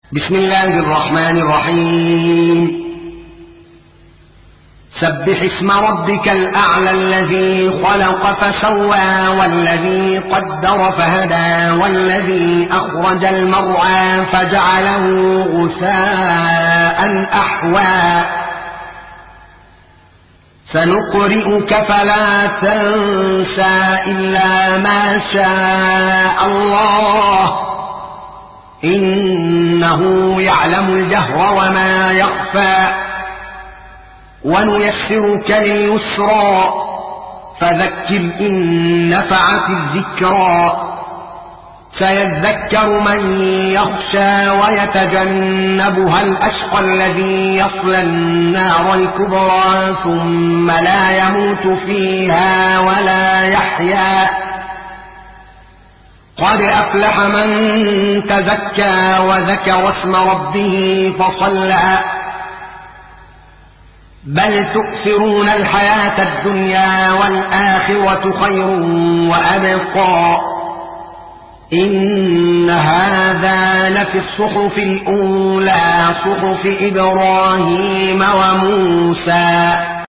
بسم الله الرحمن الرحيم. سبح اسم ربك الأعلى الذي خلق فسوى والذي قدر فهدى والذي أخرج المرعى فجعله غثاء أحوى سنقرئك فلا تنسى إلا ما شاء الله إنه يعلم الجهر وما يخفى ونيسرك لليسرى فذكر إن نفعت الذكرى سيذكر من يخشى ويتجنبها الأشقى الذي يصلى النار الكبرى ثم لا يموت فيها ولا يحيا قد أفلح من تزكى وذكر اسم ربه فصلى بل تؤثرون الحياة الدنيا والآخرة خير وأبقى إن هذا لفي الصحف الأولى صحف إبراهيم وموسى